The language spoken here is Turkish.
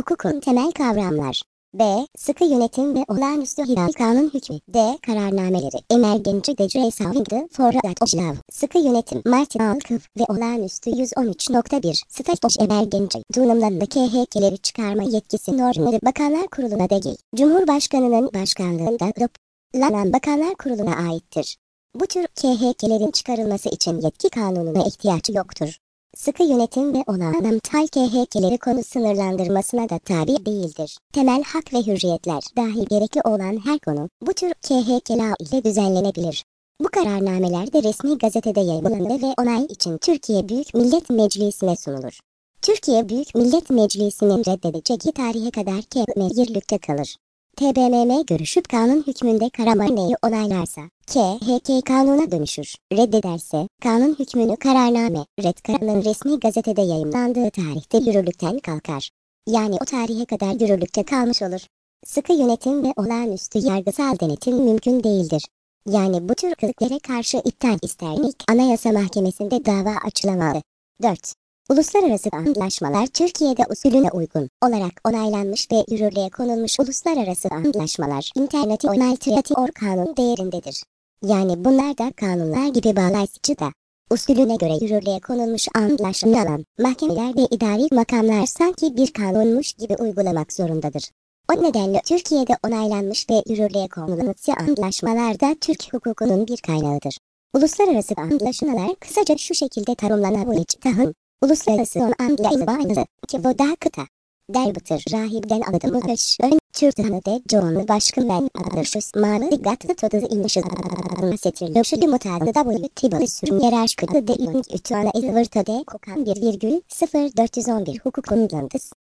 hukukun temel kavramlar. B. Sıkı yönetim ve olağanüstü hilal kanun hükmü. D. Kararnameleri. Emergency Legislation for that of law. Sıkı yönetim. Martin Alkıf ve olağanüstü 113.1. State of Emergency. Durumlarında KHK'leri çıkarma yetkisi normları Bakanlar Kurulu'na değil, Cumhurbaşkanı'nın başkanlığında toplanan Bakanlar Kurulu'na aittir. Bu tür KHK'lerin çıkarılması için yetki kanununa ihtiyaç yoktur. Sıkı yönetim ve olağanüstü KHK'leri konu sınırlandırmasına da tabi değildir. Temel hak ve hürriyetler dahi gerekli olan her konu bu tür KHK'ler ile düzenlenebilir. Bu kararnameler de resmi gazetede yayımlanır ve onay için Türkiye Büyük Millet Meclisi'ne sunulur. Türkiye Büyük Millet Meclisi'nin reddedeceği tarihe kadar yürürlükte kalır. TBMM görüşüp kanun hükmünde kararnameyi onaylarsa, KHK kanuna dönüşür. Reddederse, kanun hükmünü kararname, red kararının resmi gazetede yayımlandığı tarihte yürürlükten kalkar. Yani o tarihe kadar yürürlükte kalmış olur. Sıkı yönetim ve olağanüstü yargısal denetim mümkün değildir. Yani bu tür kılıklara karşı iptal isterlik Anayasa Mahkemesi'nde dava açılamalı. 4. Uluslararası antlaşmalar Türkiye'de usulüne uygun olarak onaylanmış ve yürürlüğe konulmuş uluslararası antlaşmalar international kanun değerindedir. Yani bunlar da kanunlar gibi bağlayıcı da usulüne göre yürürlüğe konulmuş antlaşmalar mahkemeler ve idari makamlar sanki bir kanunmuş gibi uygulamak zorundadır. O nedenle Türkiye'de onaylanmış ve yürürlüğe konulan antlaşmalar da Türk hukukunun bir kaynağıdır. Uluslararası antlaşmalar kısaca şu şekilde tanımlanabilir. Uluslararası antlaşmalar ki bu da kıta. Derbıtır rahibden alıdım ön Türkiye'de John Başkan ben adırşız malı dikkatli todu inmişiz setirli şu mutada W tibali sürüm yerel kıdı de ünlü ütüana ezvırtada kokan 1,0411 hukuk konulandıs.